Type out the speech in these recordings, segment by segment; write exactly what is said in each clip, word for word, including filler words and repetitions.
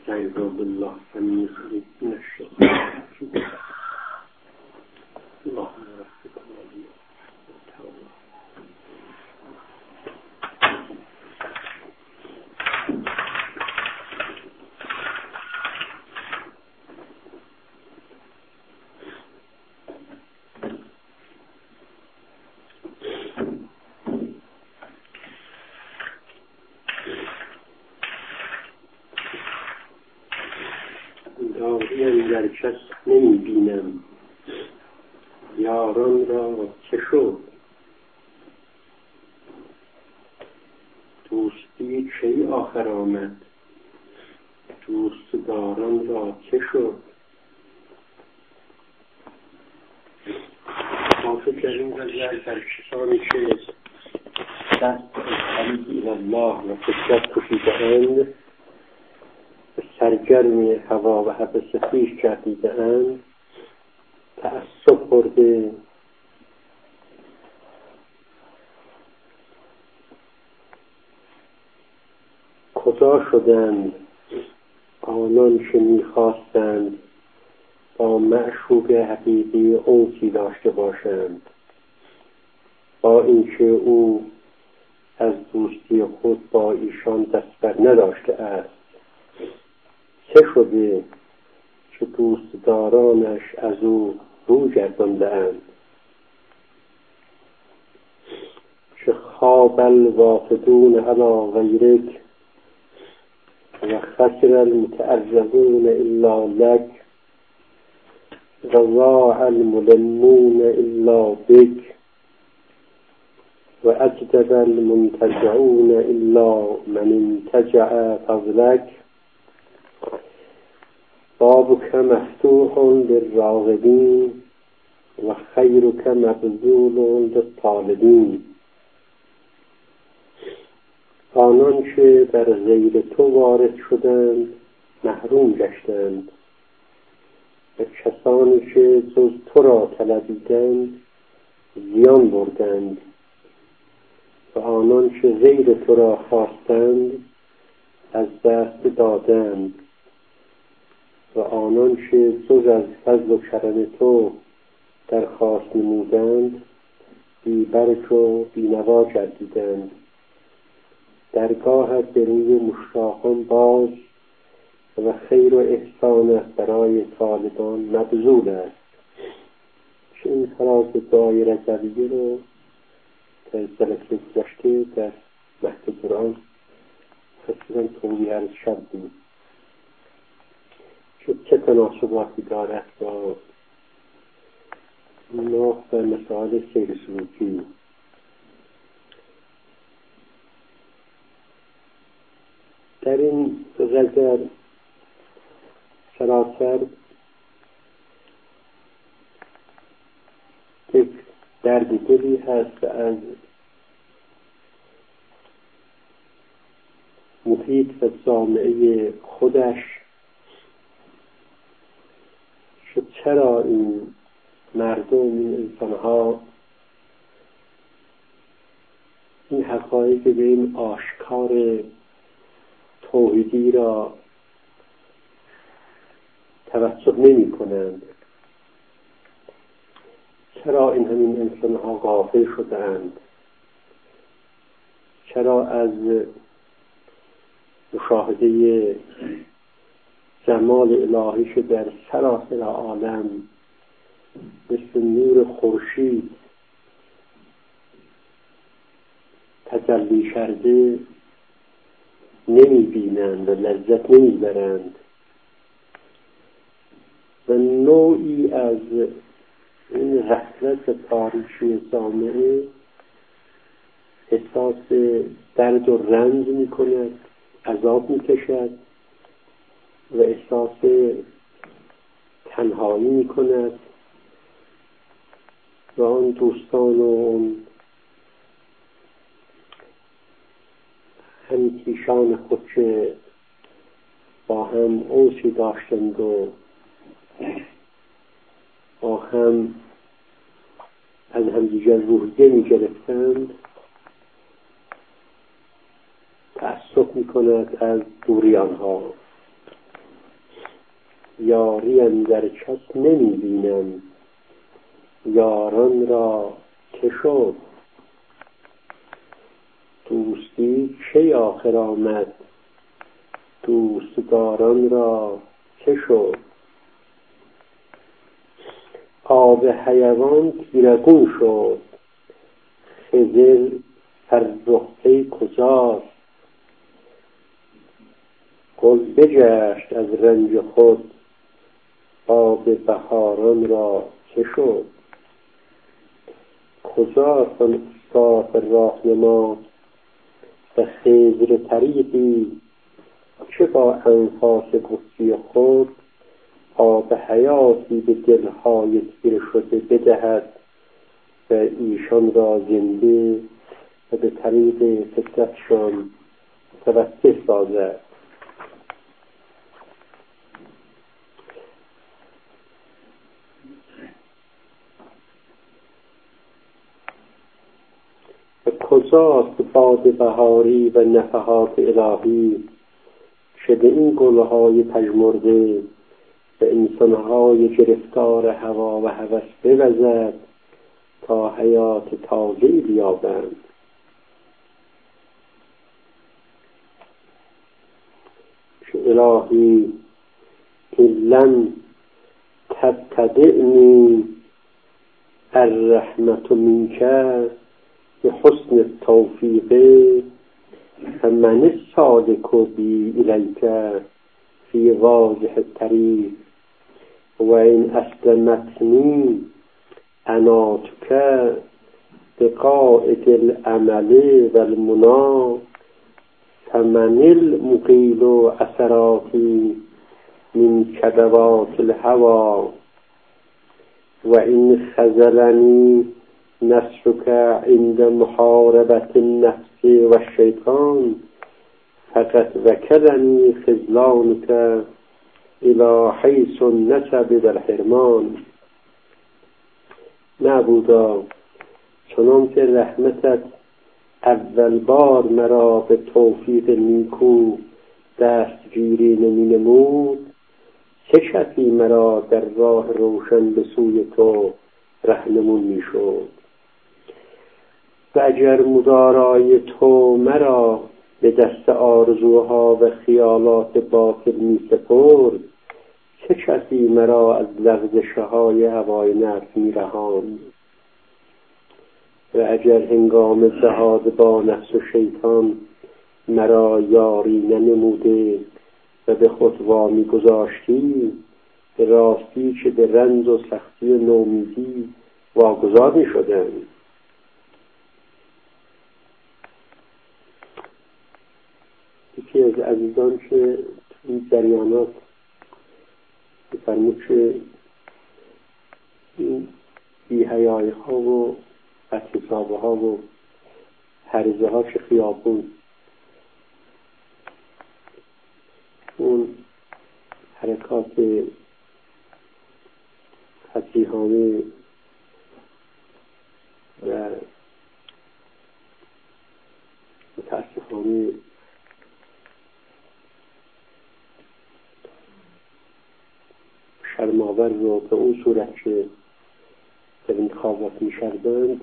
استعیذ بالله سمیع العلیم من الشیطان الرجیم. اللهم ربک العلی تعالی. داریم در کس نمی بینم، یاران را چه شد؟ دوستی کی آخر آمد؟ دوست داران را چه شد؟ ما فکر کردیم در کسانی که دست از الله و فکرت کشیده‌اند، سرگرمی هوا و هوس خویش گردیده‌اند، تعصب خورده، کجا شدند آنان که می‌خواستند با معشوق حقیقی انسی داشته باشند، با اینکه او از دوستی خود با ایشان دست بر نداشته است. چه شده که دوستدارانش از او رو گردانده‌اند؟ که خواب الوافدون علی غیرک و خسر المتعرضون الا لک و ضاع الملمون الا بک و اجدب المنتجعون الا من انتجع فضلک. بابک مفتوح للراغبین و خیرک مبذول للطالبین. آنان که در غیر تو وارد شدند محروم گشتند و کسانی که جز تو را طلبیدند زیان بردند و آنان که غیر تو را خواستند از دست دادند و آنان که جز از فضل و کرم تو درخواست نمودند بی برگ و بی نوا گردیدند. درگاهت به روی مشتاقان باز و خیر و احسانت برای طالبان مبذول است. که این فراز دعای رضویه رو در جلسه گذشته در مهد قرآن خصوصا توضیح عرض کردیم که چه تناسباتی دارد با نوع و مسائل سیر سلوکی. در این غزل سراسر یک درد دلی هست از محیط و جامعه خودش که چرا این مردم، این انسانها این حقایق به این آشکار توحیدی را توسط نمی کنند؟ چرا این همین انسانها غافل شدند؟ چرا از مشاهده جمال الهی که در سراسر عالم مثل نور خورشید تجلی کرده نمی بینند و لذت نمی برند و نوعی از این غفلت و تاریکی جامعه احساس درد و رنج می کند، عذاب می کشد و احساس تنهایی می کند و آن دوستان و اون همکیشان خود که با هم انسی داشتند و با هم از همدیگر روحیه می گرفتند تعصب می کند از دوری آنها یاری اندر کس نمی بینم، یاران را که شد. دوستی کی آخر آمد، دوستداران را که شد. آب حیوان تیرگون شد، خضر فرخ کجاست. گل بجشت از رنج خود، آب بهاران را که شد. کجاست آن استاد راهنما، به خضر طریقی چه با انفاس گفتی خود. آب حیاتی به دلهای تیره شده بدهد و ایشان را زنده و به طریق فطرتشان متوسل سازد. و کجاست باد بهاری و نفحات الهی، شده این گلهای پژمرده به انسانهای گرفتار هوا و هوس بوزد تا حیات تازه‌ای بیابند. چو الهی که لن تبتدعنی الرحمت منک به حسن التوفیق، فمن السالک بی الیک فی واضح الطریق. و این اسلمتنی عناتک بقاعد العمل و المنا، فمن المقیل اثراتی من کدوات الهوى. و این خذلنی نصرک عند محاربة النفس و الشیطان، فقد وکلنی خذلانک الى حیث النسب و الحرمان. نبودا چنان که رحمتت اول بار مرا به توفیق نیکو دستگیری نمی نمود، چه کسی مرا در راه روشن به سوی تو رهنمون می شد. و اگر مدارای تو مرا به دست آرزوها و خیالات باطل می سپرد، چه کسی مرا از لغزشهای هوای نفس می رهاند. و اگر هنگام جهاد با نفس و شیطان مرا یاری ننموده و به خود وامی گذاشتی، به راستی که به رنج و سختی و نومیدی واگذار می شدم. یکی از عزیزان که این جریانات بفرمود که این بی‌حیایی ها و بدحسابی ها و هرزه ها که خیابون، اون حرکات فسیحانه و متاسفانه شرم‌آور رو به اون صورت که در انتخابات می‌شدند،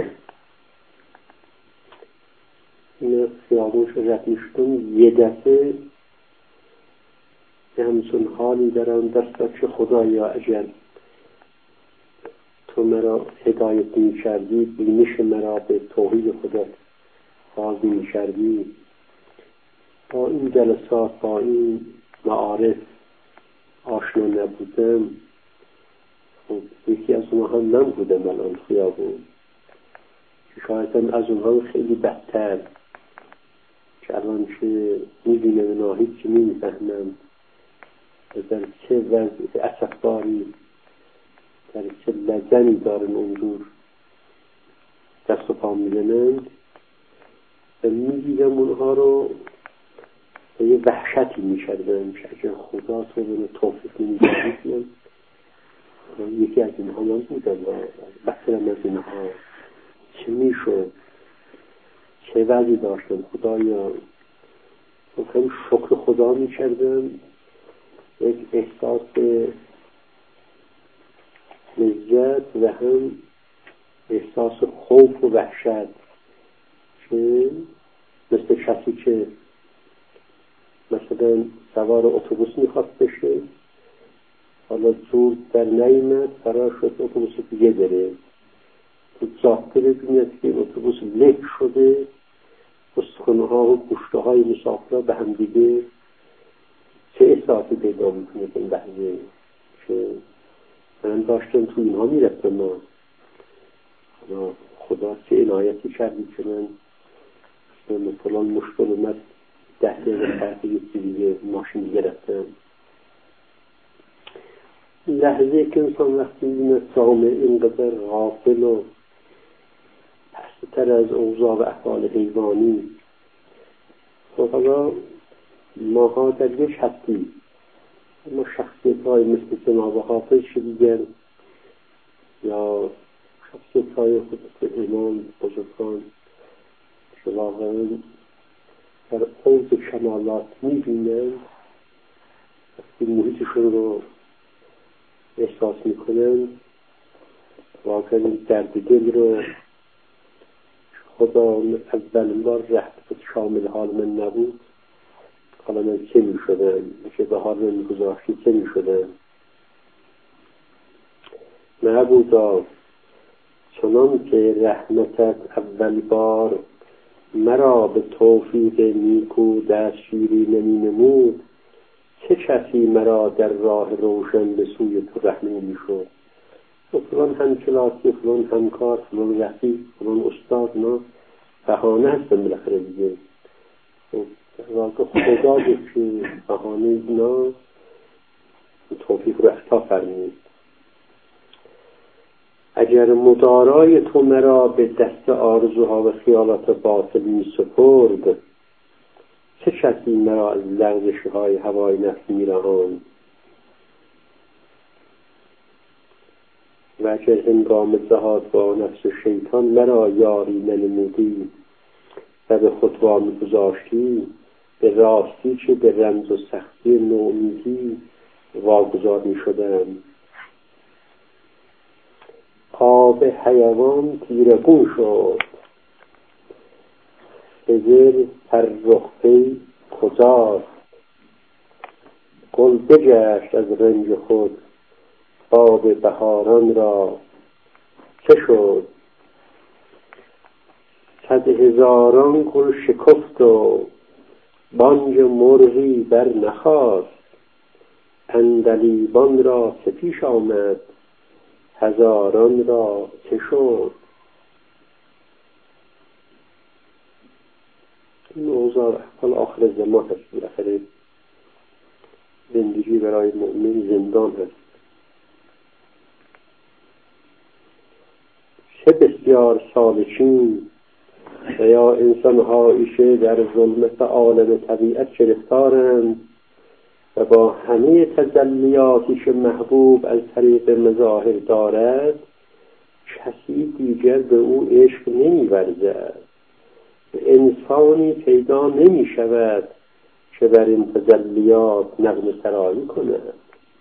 این خیابونش رد می‌شدم، یه دفعه به همچون حالی درم دست که خدایا اگر تو مرا هدایت می‌کردی، بینش مرا به توحید خودت باز می‌کردی، با این جلسات، با این معارف آشنا نبودم. خب یکی از اونها هم من بودم الان خیابون، که شایدم از اونها خیلی بدتر، که الان که میبینم اونا هیچی نمیفهمم در چه وضع اسفباری، در چه لجنی دارن اونجور دست و پا میزنند و میدیدم اونها رو به یه وحشتی میشدم که اگر خدا تو به توفیق نمیدارید. یکی از اینها من بودم و بسرم از اینها چه میشد، چه وضعی داشتم. خدایا خیلی شکر خدا میکردم یک احساس لذت و هم احساس خوف و وحشت، که مثل کسی که مثلا سوار اتوبوس میخواست بشه، حالا زود در نیامد، قرار شد اتوبوس دیگه بره، تو ظاهر ببیند که اتوبوس لک شده، استخوان‌ها ها و گوشته های مسافرها به هم دیگه چه احساسی پیدا میکنه این لحظه. که من داشتم تو اینها میرفتم، ما خدا چه عنایتی کردی که من من فلان مشکل اومد ده دقیقه ساعتی یکی دیگه ماشین دیگه رفتم. لحظه که انسان وقتی میبینه سامع اینقدر غافل و پست‌تر از اوضاع و احوال حیوانی، خب حالا ماها در یک حدی، اما شخصیت های مثل جناب حافظ شدیگر یا شخصیت های خود امام بزرگان که واقعا در اوج کمالات میبینن، وقتی محیطشون رو احساس میکنن، واقعا درد دل رو خدا اولین بار رحمت شامل حال من نبود، حالا من چه می شدم، که به حال من گذاشتی چه می شدم. نبودا چنان که رحمتت اول بار مرا به توفیق نیکو دستگیری نمی نمود، چه کسی مرا در راه روشن به سوی تو رهنمون می شد. فلان همکلاسی، فلان همکار، فلان رفیق، فلان استاد، نه بهانه هستن بالاخره دیگه. در واقع خدا بود که بهانه اینا توفیق رو اعطا فرمود. اگر مدارای تو مرا به دست آرزوها و خیالات باطل می سپرد، چه کسی مرا از لرزش های هوای نفس می راند. و اگر هنگام جهاد با نفس شیطان مرا یاری ننمودی و به خود وامی گذاشتی، به راستی چه به رنج و سختی نومیدی واگذار می شدم. آب حیوان تیرگون شد، خضر فرخی کجاست. گل بگشت از رنج خود، آب بهاران را چه شد. صد هزاران گل شکفت و بانگ مرغی بر نخاست. عندلیبان را چه پیش آمد، هزاران را چه شد. این اوضاع احوال آخر زمان هست. بالاخره زندگی برای مؤمن زندان هست. چه بسیار سالکین و یا انسان هایشه در ظلمت عالم طبیعت گرفتارند و با همه تجلیاتی که محبوب از طریق مظاهر دارد، کسی دیگر به او عشق نمی ورزد. انسانی پیدا نمی شود که بر این تجلیات نغمه سرایی کند.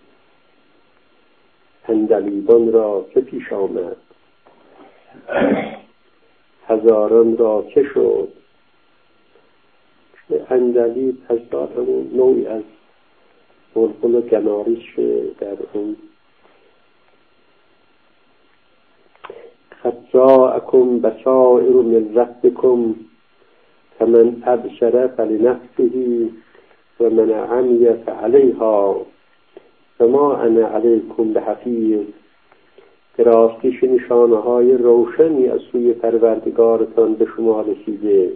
عندلیبان را چه پیش آمد، هزاران را چه شد. عندلیب هزار همون نوعی از بلبل و گناریش در اون قد جاءکم بصائر من ربکم فمن ابصر فلنفسه و من عمی فعلیها وما انا علیکم بحفیظ. به راستیش نشانه های روشنی از سوی پروردگارتان به شما رسیده.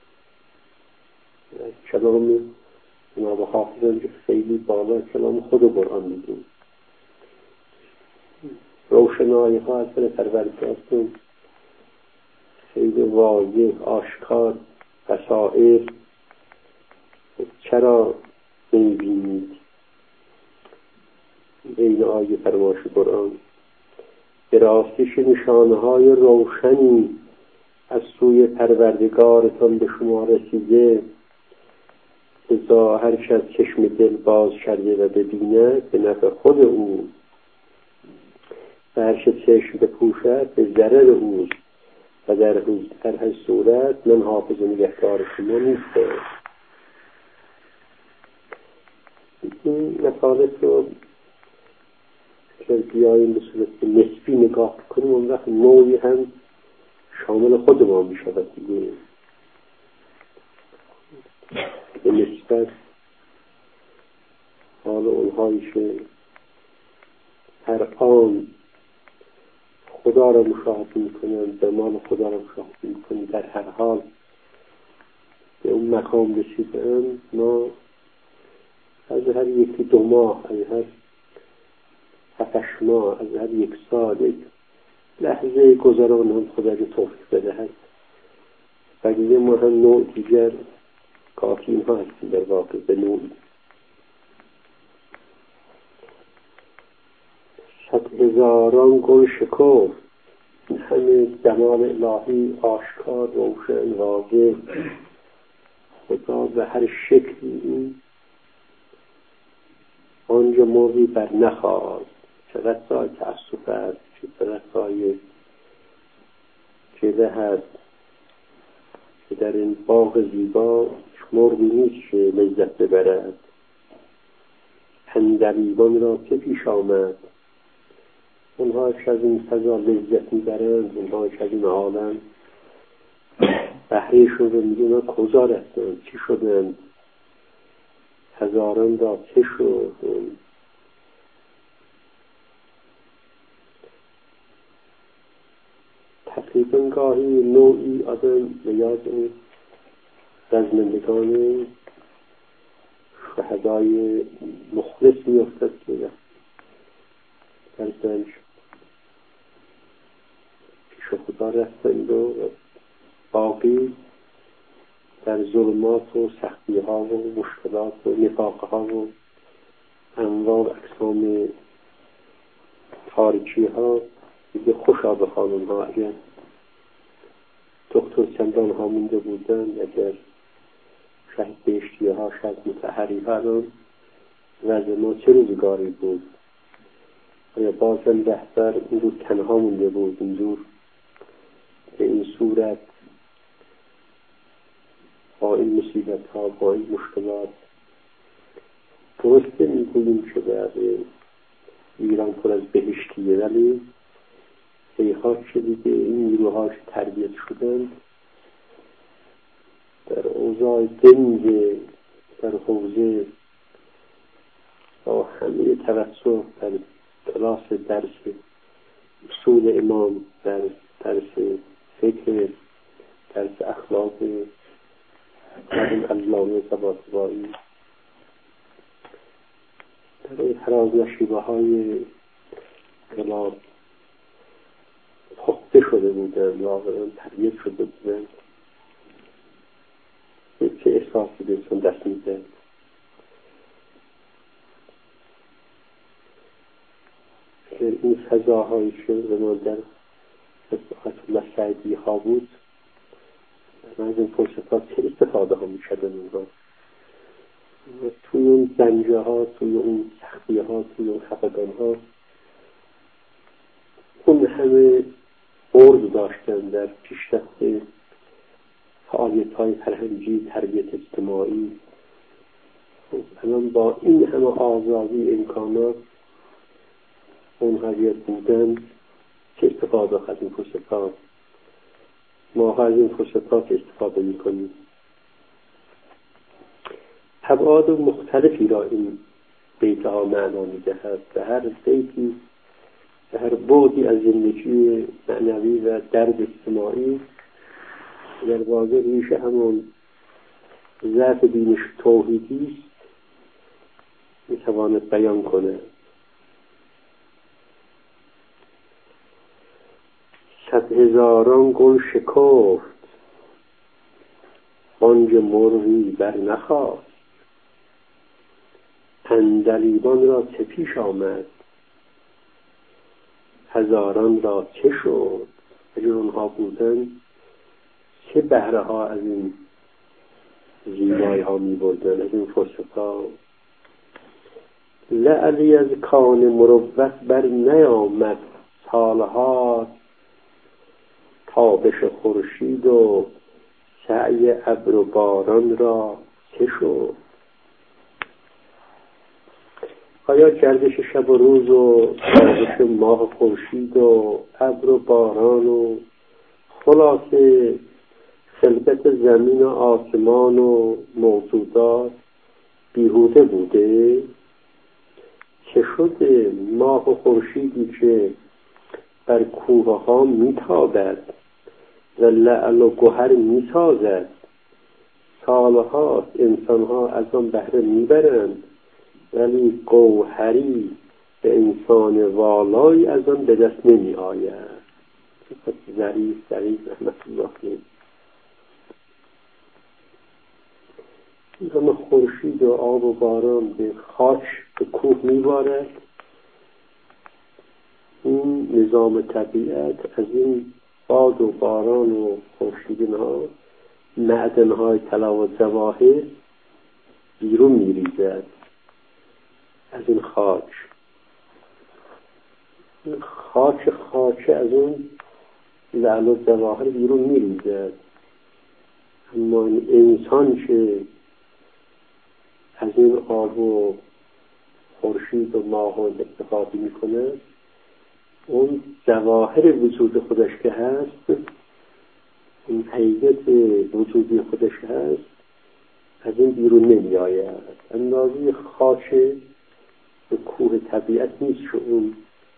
کلام جناب حافظ که خیلی بالا کلام خود قرآن میگیم. روشنایی ها از سر پروردگارتون خیلی واضح آشکار بصائر. چرا نمیبینید؟ این آیه فرمایش قرآن به راستیش نشانه های روشنی از سوی پروردگارتان به شما رسیده. ازا هر کس چشم دل باز کرده و ببیند به نفع خود او و هر که چشم بپوشد به ضرر او و در در هر صورت من حافظ و نگهدار شما نیستم. این مطالب رو که بیاییم به صورت نسبی نگاه کنیم اون وقت نوعی هم شامل خود ما می شود دیگه. به نسبت حال اونهایی که هر آن خدا را مشاهده می کنند، زمان خدا را مشاهده می کنند، در هر حال به اون مقام رسیدن، ما از هر یکی دو ماه، از هر هفتش ماه، از هر یک سال لحظه گذران هم خدا را توفیق بدهد. بقیه ما هم نوع دیگر کافی اینها هستیم در واقع به نوعی. صد هزاران گل شکفت، این همه جمال الهی آشکار روشن واضح، خدا به هر شکلی آنجا موضوعی بر نخواست. چقدر سای تأسف هست، چقدر سای جده هست که در این باغ زیبا مرغی نیست که لذت ببرد. اندلیبان را که پیش آمد، اونها که از این فضا لذت میبرند، اونها که از این عالم بهرهشون رو میگن کجا رفتند، چی شدند، هزاران را چه شد. تقریبا گاهی نوعی آدم به یاد اون رزمندگان شهدای مخلص میافتد که در زنج پیش خدا رفتند و باقی در ظلمات و سختی ها و مشکلات و نفاق ها و انواع اقسام تاریکی ها دیگه خوشا بخوان. اونها اگر دکتر چندان ها مونده بودن، اگر شهید بهشتی ها شاید متحری ها، وضع ما چه روزگاری بود؟ آیا بازم بهتر این روز تنها مونده بود، این دور به این صورت با این مصیبت ها، با این مشکلات؟ درسته میگوییم که بعد ایران پر از بهشتیه، ولی ایخاک که دیگه این نیروهاش تربیت شدند در اوضاع دنگ، در حوزه با همه توسط در کلاس درس اصول امام، در درس فکر، درس اخلاق در این علامه طباطبایی، در این حراز نشیبه های کلاب پخته شده بودن، واقعا تربیت شده بودن. چه احساسی بهشون دست میده. این فضاهایی که ما در مساعدی ها بود، من از این فرصت ها چه استفاده ها میشدن اونها توی اون زنجه ها، توی اون سختی ها، توی اون خفگان ها، اون همه عرض داشتن در پیشرفت فعالیت های فرهنگی، تربیت اجتماعی. الان با این همه آزادی امکانات اونها بودن، چه استفاده از این فرصت‌ها؟ ما از این فرصت‌ها که استفاده می‌کنیم. ابعاد مختلفی را این بیت‌ها معنا می‌دهد. به هر بیتی، به هر بعدی از زندگی معنوی و درد اجتماعی در واقع ریشه همون ذات دینش توحیدی است، می‌تواند بیان کنه. صد هزاران گل شکفت، بانگ مرغی بر نخاست. عندلیبان را چه پیش آمد، هزاران را چه شد؟ اگر اونها بودن چه بهره ها از این زیبایی ها می بردن از این فسقا. لعلی از کان مروت بر نیامد سالها، تابش خورشید و سعی ابر و باران را چه شد؟ آیا گردش شب و روز و تابش ماه و خورشید و ابر و باران و خلاصه خلقت زمین و آسمان و موجودات بیهوده بوده؟ چه شده ماه و خورشیدی که بر کوه ها میتابد و لعل و گوهر میسازد، سالها انسان ها از آن بهره میبرند، ولی گوهری به انسان والای از آن به دست نمی آید. ظریف ظریف رحمت الله علیه. این همه خورشید و آب و باران به خاک به کوه میبارد. این نظام طبیعت از این باد و باران و خورشیدها معدنهای طلا و جواهر بیرون میریزد از این خاک. این خاک خاک از اون لعل و جواهر بیرون میریزد. اما این انسان که از این آب و خورشید و ماه استفاده میکنه، اون جواهر وجود خودش که هست، اون حقیقت وجودی خودش هست، از این بیرون نمی آید. اندازه خاک به کوه طبیعت نیست که اون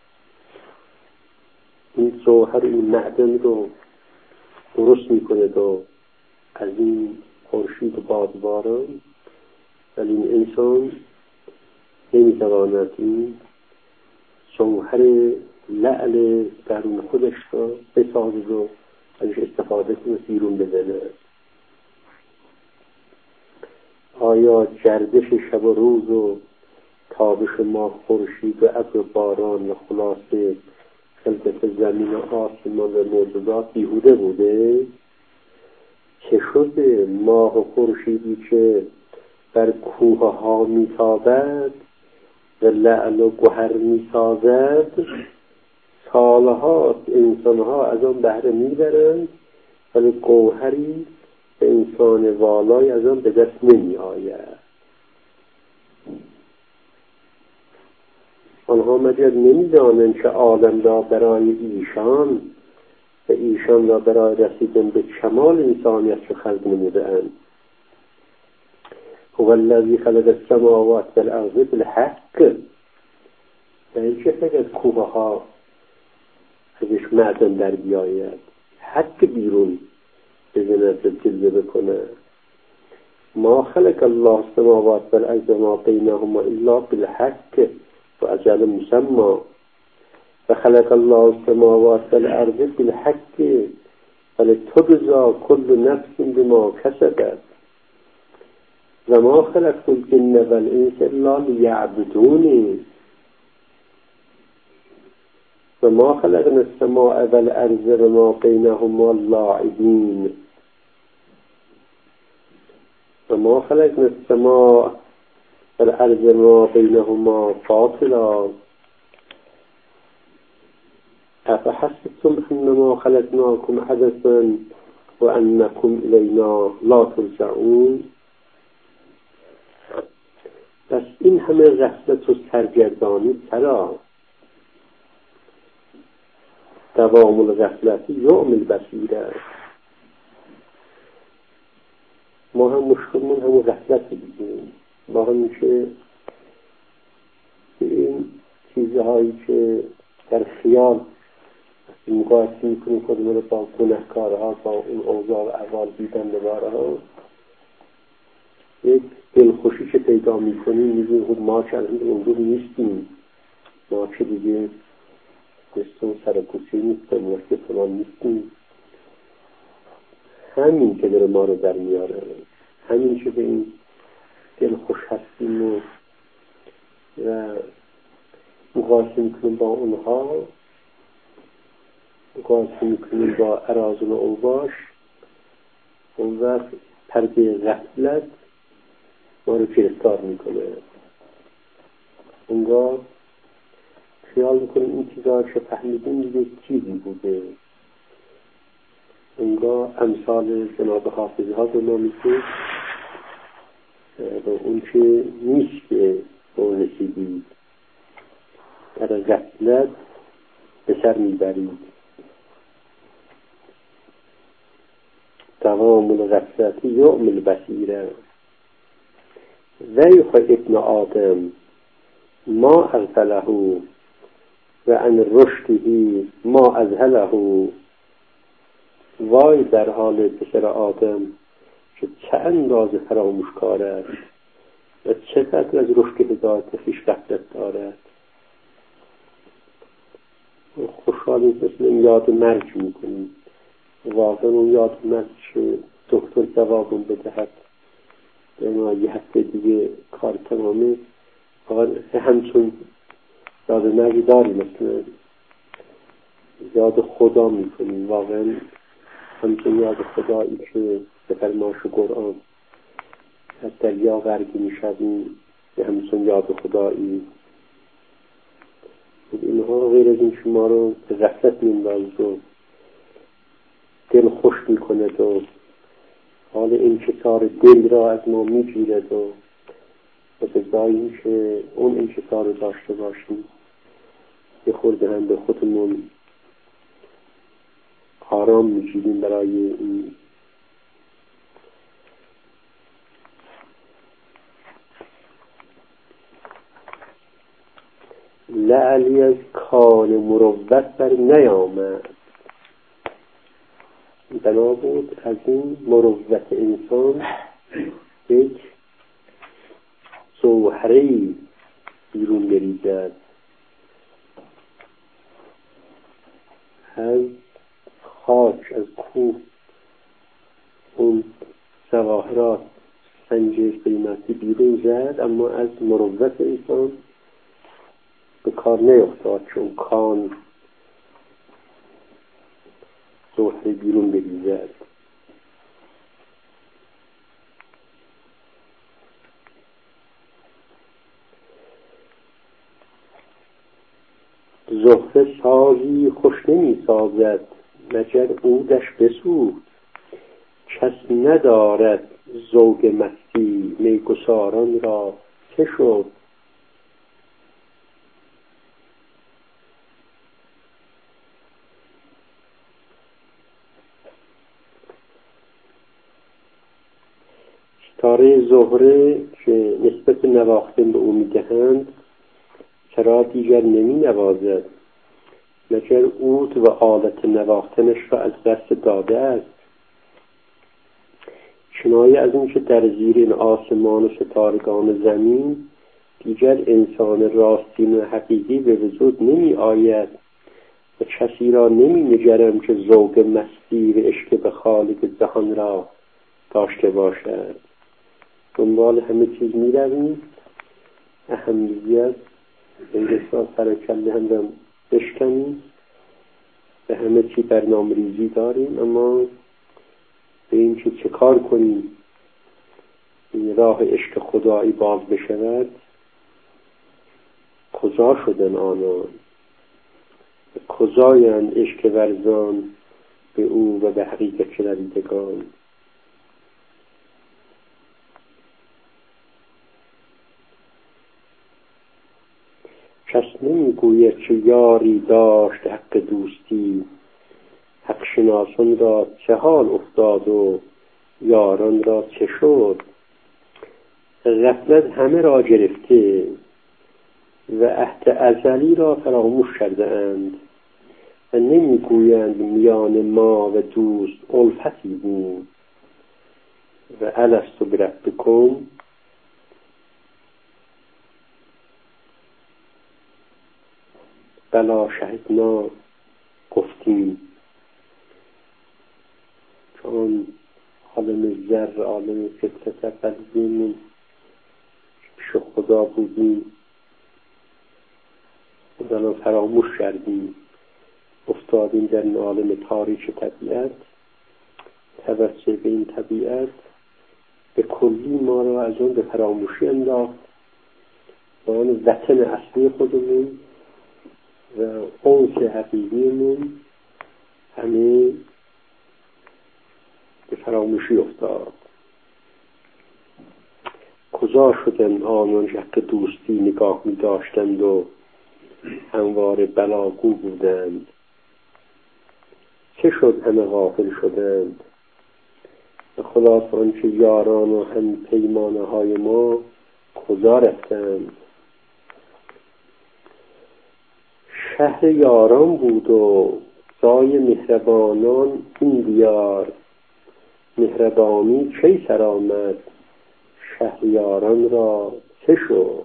این جوهر این معدن رو درست میکنه و از این خورشید و بادباران، ولی این انسان نمیتواند این جوهر لعل درون خودش را بسازد و ازش استفاده کنه، بیرون بزنه. آیا گردش شب و روز و تابش ماه خورشید و ابر باران و خلاصه خلقت زمین و آسمان و موجودات بیهوده بوده؟ چه شده ماه و خورشیدی که بر کوه ها میتابد و لعل و گوهر میسازد، سالها انسان ها از آن بهره میبرند، ولی گوهری به انسان والای از آن به دست نمی آید. آنها مگر نمیدانند که عالم را برای ایشان و ایشان را برای رسیدن به کمال انسانیت رو خلق نموده‌اند. هو الذی خلق السماوات والارض بالحق. یعنی چه فکر کوه ها ازش معدن در بیاید، حق بیرون بزند جلوه بکنه. ما خلق الله السماوات والارض ما بینهما الا بالحق و اجل مسمى و خلق الله السماوات والارض بالحق ولتجزى كل نفس بما كسبت و ما خلقت الجن والانس الا لیعبدون و ما خلقنا السماء والارض و ما بینهما لاعبین و ما خلقنا السماء والارض و ما بینهما باطلا افحسبتم انما خلقناكم عبثا وانکم الینا لا ترجعون. پس این همه غفلت و سرگردانی چرا؟ دوام الغفلت یوم البصیره. ما هم مشکلمون همون غفلت دیدیم. ما هم که این چیزهایی که در خیال مقایسه میکنیم خودمون رو با گناهکارها، با اون اوضاع و احوال دیدن بارها، یک دلخوشی که پیدا میکنیم، میگیم خود ما که الان اونجور نیستیم، ما که دیگه مثل سرکوچی نیستیم، وقتی فلان نیستیم. همین که داره ما رو در میاره، همین که به این دلخوش هستیم و, و مقایسه میکنیم با اونها، مقایسه میکنیم با اراذل و اوباش، اون وقت پرده غفلت ما رو گرفتار میکنه. اونگاه خیال میکنیم این چیزا که فهمیدیم دیگه چیزی بوده. اونگاه امثال جناب حافظی ها به ما میگه و اون که نیست که اون رسیدید در غفلت به سر میبرید. دوام الغفلت یعمی البصیره ویح ابن آدم ما اغفله و عن رشده ما اذهله. وای در حال پسر آدم که چه اندازه فراموشکار است و چقدر از رشد هدایت خویش غفلت دارد. خوشحال مثل این یاد مرگ میکنیم. واقعا اون یاد مرگ که دکتر جوابون بدهد به ما یه هفته دیگه کار تمامه، واقعا همچون یاد مرگ داریم، مثلا یاد خدا میکنیم. واقعا همچون یاد خدایی که به فرمایش قرآن از دریا غرق میشویم، به همچون یاد خدایی. اینها غیر از این شما رو به غفلت میندازد و دل خوش میکند و حال انکسار دل را از ما میگیرد و به جای اینکه اون انکسار رو داشته باشیم یه خورده هم به خودمون آرام میگیریم برای این لعلی از کان مروت بر نیامد. بنا بود از این مروت انسان یک جوهره‌ای بیرون بریزد، از خاک از کوه اون جواهرات سنجش قیمتی بیرون زد، اما از مروت انسان به کار نیفتاد چون کان جوهره بیرون بریزد. زهره سازی خوش نمی سازد مگر عودش بسوخت. کس ندارد ذوق مستی میگساران را چه شد. ستاره زهره که نسبت نواختن به او میدهند چرا دیگر نمی نوازد مگر عود و آلت نواختنش را از دست داده است. کنایه از این که در زیر این آسمان و ستارگان زمین دیگر انسان راستین و حقیقی به وجود نمی آید و کسی را نمی نگرم که ذوق مستی و عشق به خالق جهان را داشته باشد. دنبال همه چیز می رویم، اهمیت انگسان سرکله هم را بشکنیم، به همه چی برنامه ریزی داریم، اما به این که چه کار کنیم این راه عشق خدایی باز بشود. کجا شدن آنان، کجایند عشق ورزان به او و به حقیقت رسیدگان. کس نمی گوید که یاری داشت حق دوستی. حق شناسان را چه حال افتاد و یاران را چه شد. غفلت همه را گرفته و عهد ازلی را فراموش کرده اند و نمی گویند میان ما و دوست الفتی بود و الستو بربکم. بلا شهدنا گفتیم. چون عالم ذر عالم فطرت قلبیمون پیش خدا بودیم خدا را فراموش کردیم، افتادیم در این عالم تاریک طبیعت. توسط به این طبیعت به کلی ما را از اون به فراموشی انداخت و آن وطن اصلی خودمون و اونس حقیقیمون همه به فراموشی افتاد. کجا شدن آنان که دوستی نگاه می داشتند و همواره بلاگو بودند؟ چه شد همه غافل شدند؟ به خلاص آنچه یاران و هم پیمانه های ما کجا رفتند؟ شهر یاران بود و جای مهربانان این دیار، مهربانی چه سر آمد شهریاران را چه شد؟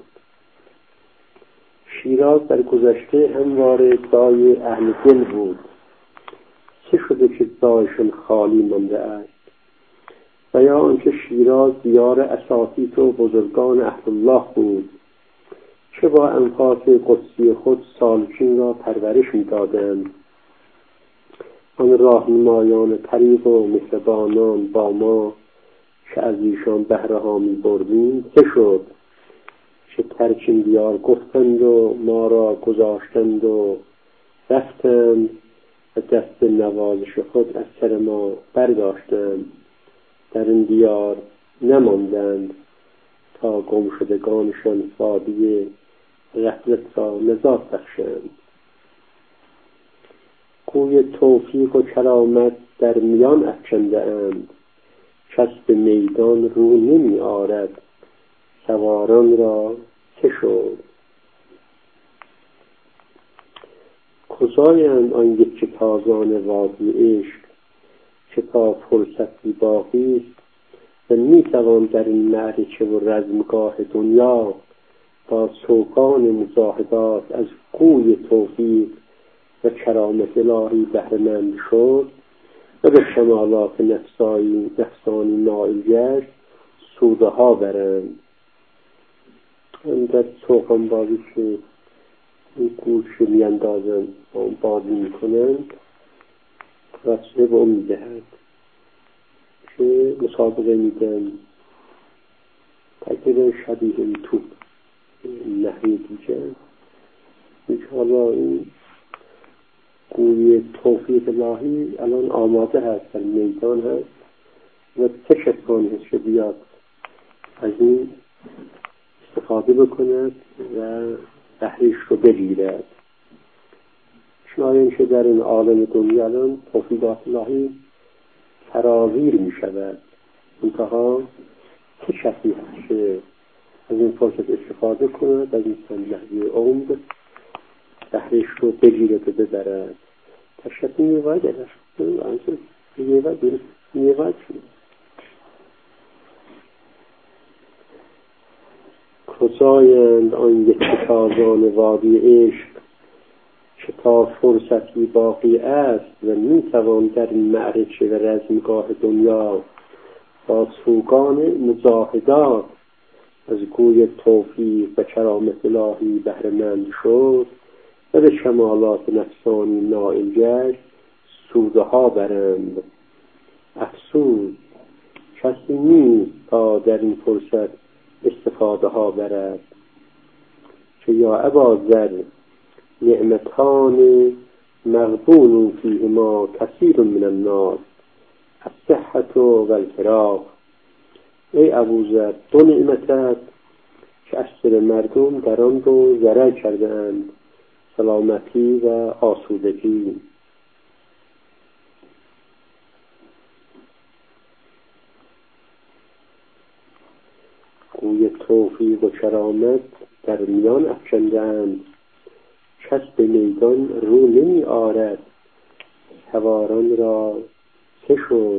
شیراز در گذشته همواره جای اهل دل بود، چه شده که جایشون خالی مانده است؟ و یا آنکه شیراز دیار اساتید و بزرگان اهل الله بود، چه با انفاس قدسی خود سالکین را پرورش می‌دادند. آن راهنمایان طریق و مهربانان با ما که از ایشان بهره ها می بردیم چه شد؟ چه ترکین دیار گفتند و ما را گذاشتند و رفتند و دست نوازش خود از سر ما برداشتند. در این دیار نماندند تا گم شدگانشان فادی غفلت را نجات بخشند. کوی توفیق و کرامت در میان افکنده اند، کس به میدان رو نمی آرد سواران را چه شد؟ کجایند آن یک تازان وادی عشق که تا فرصتی باقی است و می توان در این معرکه و رزمگاه دنیا با سوقان مجاهدات از کوی توفیق و کرامت الهی بهره‌مند شد و به شمالات نفسانی نفسانی نائل گشت سوده ها برند. در سوقان بازی که این گوش می اندازن و اون بازی می کنند رسوله به اون می دهد که مسابقه می دن تقریبا شبیه این توپ نحوی دیگر میشه. حالا این گوی توفیق الهی الان آماده هست، در میدان هست و چه کسانی هست که بیاد از این استفاده بکند و بهره‌اش رو بگیرد. شاید که در این عالم دنیا الان توفیقات الهی فراویر می شود، منتها چه کسی هست که از این فرصت استفاده کند، از این سنجهی عمر بهره‌اش رو بگیرد و ببرد. تشکیل میوه دارد میوه دارد میوه چون کجایند آن یک تازان وادی عشق که تا فرصتی باقی است و میتوان در این معرکه و رزمگاه دنیا با سوگان مجاهدات از گوی توفیق و کرامت الهی بهره‌مند شد و به شمالات نفسانی نائل گشت سوده ها برند. افسوس کسی نیست تا در این فرصت استفاده ها برد که یا ابازر نعمتان مغبون فیهما کثیر من الناس الصحة و الفراغ. ای ابوذر دو نعمت است که اکثر مردم در آن رو ضرر کرده اند، سلامتی و آسودگی. گوی توفیق و کرامت در میان افکندند، کس به میدان رو نمی آرد سواران را چه شد؟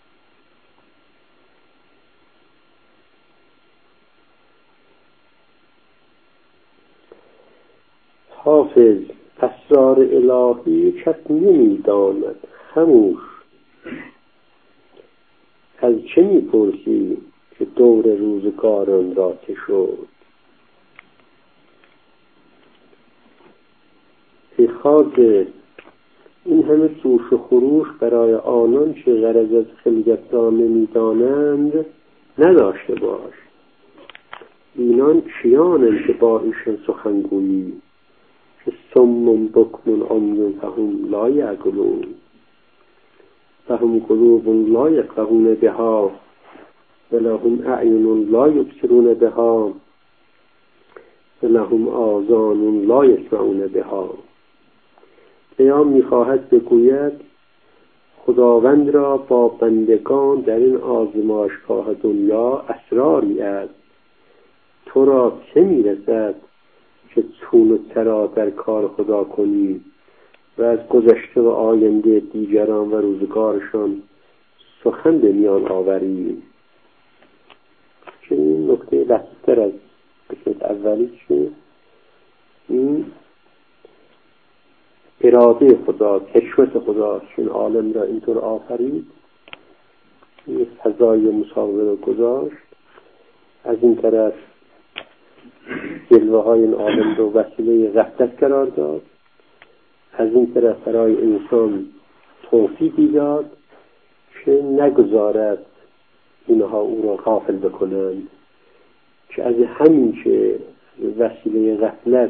حافظ اسرار الهی کس نمی داند، خموش از چه می پرسی که دور روزگاران را چه شد؟ ای خواجه این همه جوش و خروش برای آنان که غرض از خلقت را نمی دانند نداشته باش. اینان کیانند که با ایشان سخنگویی، که سم بکم عمی فهم لا یعقلون لهم قلوب لا یفقهون بها ولهم اعین لا یبصرون بها ولهم آذان لا یسمعون بها. پیام می‌خواهد بگوید خداوند را با بندگان در این آزمایشگاه دنیا اسراری است. تو را چه می‌رسد که چون و چرا در کار خدا کنی و از گذشته و آینده دیگران و روزگارشان سخن به میان آوری. که این نکته لطیفتر از قسمت اولی چیه؟ این اراده خدا، حکمت خدا چون عالم را اینطور آفرید، این فضای مسابقه را گذاشت، از این طرف جلوه های این عالم رو وسیله غفلت قرار داد، از این طرف برای انسان توفیقی داد که نگذارد اینها او را غافل بکنند، که از همین که وسیله غفلت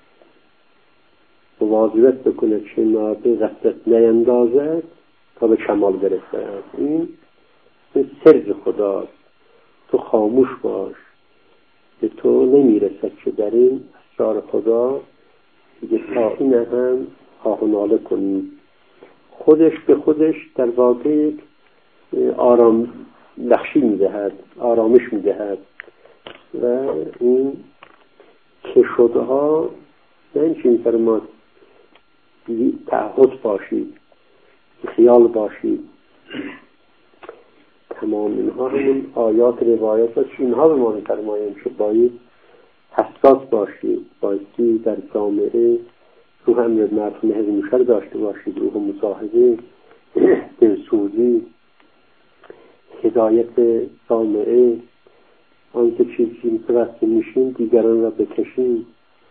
مواظبت بکنه که ما به غفلت نیندازد تا به کمال برسد. این سر خداست. تو خاموش باش، به تو نمیرسد که در این اسرار خدا دیگه تا این هم آه و ناله کنی. خودش به خودش در واقع آرام بخشی میدهد، آرامش میدهد و این که شدها نه این چیزی پر ما تعهد باشید، خیال باشید. تمام اینها همون آیات روایات هست، اینها به ما می‌فرمایند که باید حساس باشید، باید در جامعه روح امر معروف نهی عن منکر داشته باشید، روح مصاحبه، دلسوزی، هدایت جامعه، آنکه چیزی متوسل میشیم دیگران را بکشیم،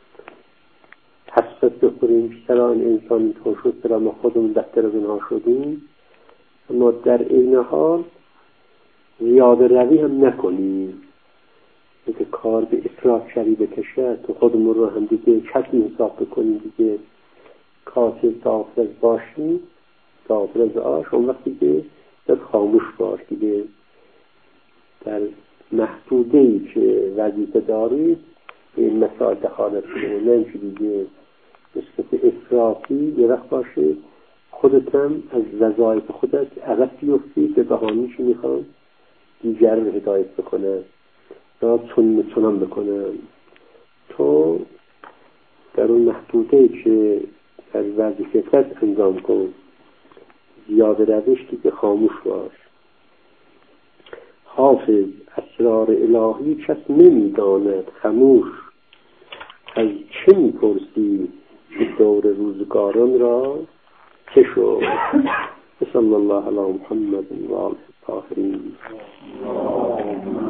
حسرت بخوریم چرا این انسان اینطور شد، چرا ما خودمون دفتر گناه شدیم، اما در این حال زیاده روی هم نکنیم که کار به افراط شری بکشد تو خودمون رو هم دیگه کسی حساب بکنیم، دیگه کاسه تافرز باشیم، تافرز آش. اون وقتی که باید خاموش باش دیگه، در محدوده‌ای که وظیفه دارید به این مسائل دخالت کنید، نه اینکه دیگه نسبت افراطی یه وقت باشه خودت هم از وظایف خودت عقب بیفتی به بهانه‌ای که میخوان دیگر رو هدایت بکنه یا چون چنان بکنه. تو در اون محدوده‌ای که در وظیفه‌ت انجام کن، زیاده روش دیگه خاموش باش. حافظ اسرار الهی کس نمیداند خموش، از چه میپرسی دور روزگاران را چه شد. صلی الله علی محمد و آله الطاهرین.